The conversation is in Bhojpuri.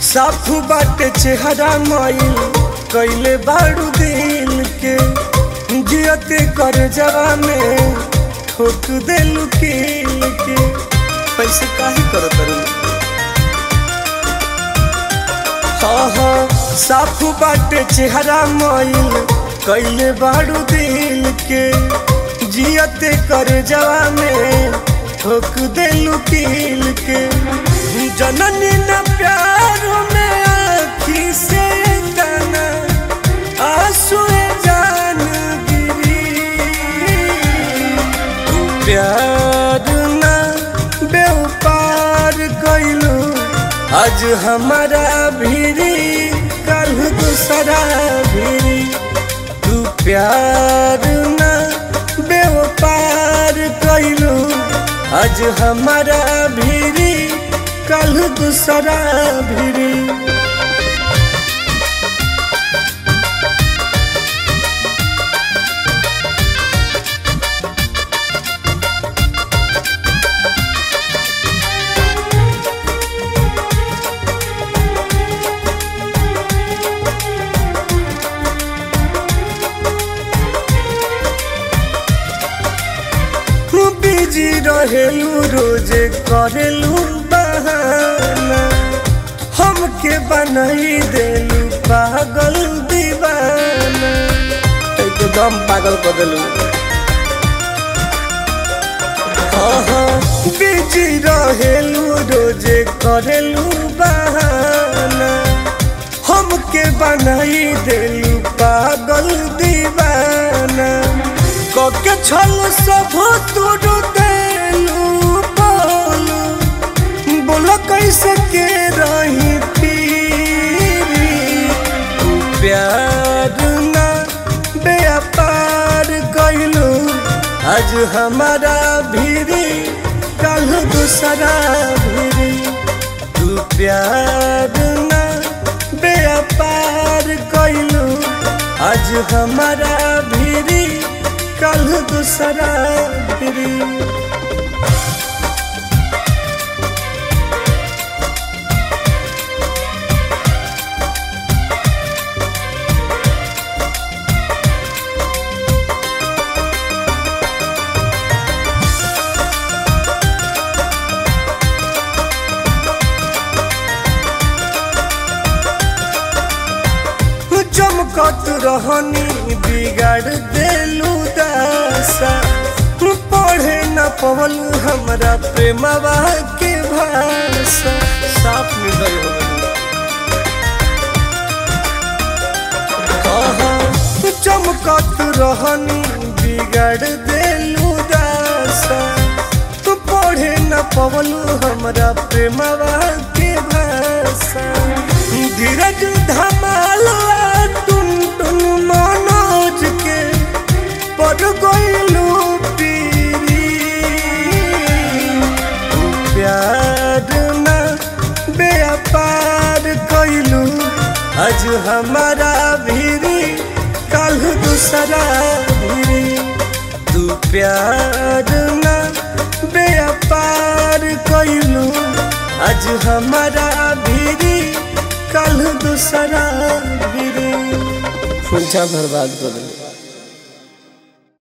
साफ बाटे चेहरा माइल कैले बारू दिल के जियते कर जवा में ठोक देलू किल के पैसे काहे करत रू। हाँ साफ बाटे चेहरा माइल कैले बारू दिल के जियते कर जवा में ठोक देलू किल के जननी न प्यार में आँखी से तना आंसू जान गिरी। प्यार न बेउपार कैलू आज हमारा भीरी कल दूसरा भीरी। तू प्यार न बेउपार कैलू आज हमारा भीरी कल दूसरा भिरी। बिजी रहेलू रोजे करेलू बहाना हमके बनाई देलू पागल दीवाना एकदम पागल कर देलू। बिजी रहेलू रोजे करेलू बहाना हमके बनाई देलू पागल दीवाना। के छल सब तोड़ देलू बोलो कैसे के रही पीरी। प्यार ना व्यापार कैलू आज हमारा भीरी कल दूसरा भीरी। तू प्यार ना व्यापार कैलू आज हमारा भीरी कल दूसरा भिरी। चमकत रहनी बिगाड़ देलू दासा पढ़े न पवल हमरा प्रेमवा के भाषा साफ निर्दय हो। चमकत रहनी बिगाड़ देलू दासा पढ़े न पवल हमरा प्रेमवा के भाषा। धीरज धमाल मनोज के पड़ गइलू पीरी। प्यार न व्यापार कैलू आज हमारा भीरी कल दूसरा भीरी। तू प्यार न व्यापार कैलू आज हमारा भीरी कल दूसरा भिरी। पूछा बर्बाद कर दे।